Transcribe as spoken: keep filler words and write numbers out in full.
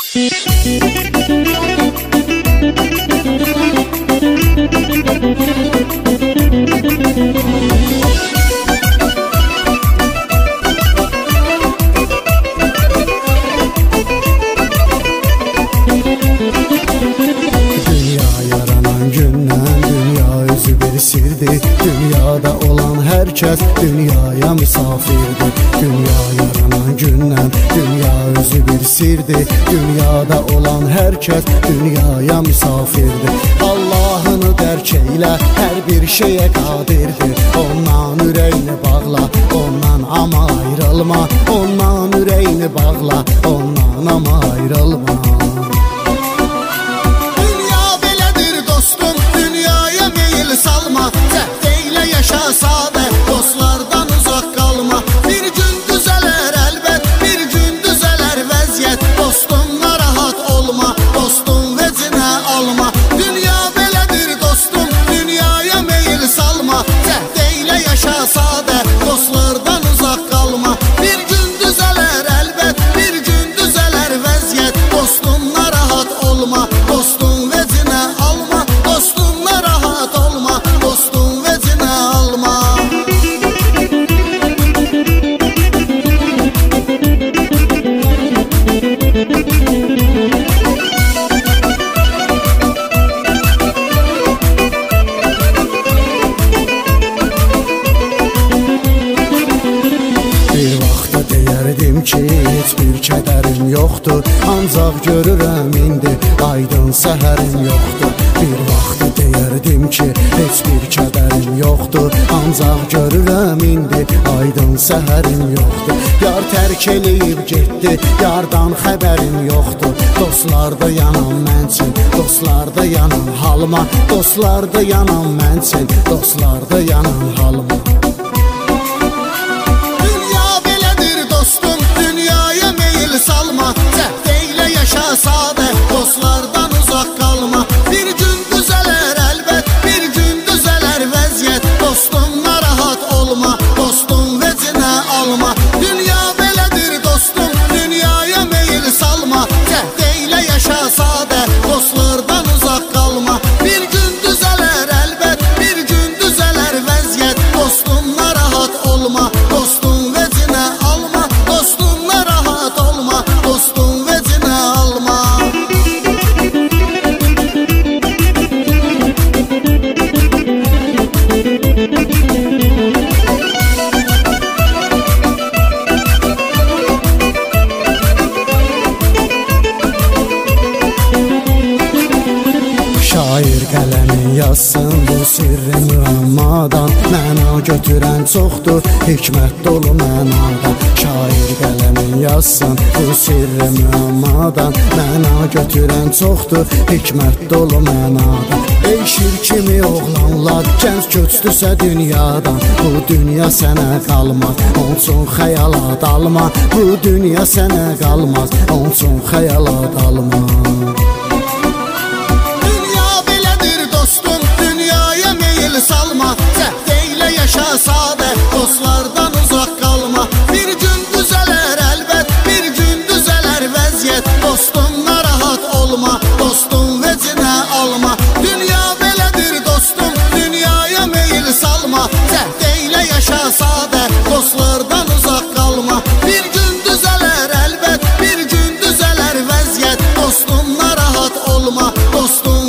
Dünyada olan herkes dünyaya misafirdir. Dünya yaranan gündən dünya özü bir sirdir. Dünyada olan herkes dünyaya misafirdir. Allah'ını dərk eylə, hər bir şeyə qadirdir. Ondan ürəyini bağla, ondan ama ayrılma. Ondan ürəyini bağla, ondan ama ayrılma. Dünya belədir dostum, dünyaya meyil salma. Cəhd eylə, yaşa sadə, dostlardan uzaq qalma. Bir gün düzələr əlbət, bir gün düzələr vəziyyət. Dostum narahat olma, dostum vecinə alma. Dünya belədir dostum, dünyaya meyil salma. Cəhd eylə, yaşa sadə, dostlardan uzaq qalma. Bir gün düzələr əlbət, bir gün düzələr vəziyyət. Dostum narahat olma, dostum vecinə alma. Dostum narahat olma, dostum vecinə alma. Bir vaxtda deyərdim ki, heç bir kədərim yoxdur. Ancaq görürəm indi, aydın səhərim yoxdur. Bir vaxtda deyərdim ki, heç bir kədərim yoxdur. Ancaq görürəm indi, aydın səhərim yoxdur. Yar tərk eləyib getdi, yardan xəbərim yoxdur. Dostlarda yanam mənçin, dostlarda yanam halıma. Dostlarda yanam mənçin, dostlarda yanam halıma. Salma, cəhd eylə, yaşa sadə, dostlardan uzaq qalma. Bir gün düzələr əlbət, bir gün düzələr vəziyyət. Dostum narahat olma, dostum vecinə alma. Dünya belədir dostum, dünyaya meyil salma. Cəhd eylə, yaşa sadə, dostlardan uzaq qalma. Bir gün düzələr əlbət, bir gün düzələr vəziyyət. Dostum narahat olma, dostum vecinə alma. Dostum narahat olma, dostum vecinə alma. Şair qələmin yazsın bu sirri müəmmadan. Məna götürən çoxdur, hikmət dolu mənadan. Şair qələmin yazsın bu sirri müəmmadan. Məna götürən çoxdur, hikmət dolu mənadan. Ey şir kimi oğlanlar, gənc köçdüsə dünyadan. Bu dünya sənə qalmaz, onun üçün xəyala dalma. Bu dünya sənə qalmaz, onun üçün xəyala dalma. Salma, cəhd eylə, yaşa sadə, dostlardan uzaq qalma. Bir gün düzələr əlbət, bir gün düzələr vəziyyət. Dostum narahat olma, dostum vecinə alma. Dünya belədir dostum, dünyaya meyil salma. Cəhd eylə, yaşa sadə, dostlardan uzaq qalma. Bir gün düzələr əlbət, bir gün düzələr vəziyyət. Dostum narahat olma, dostum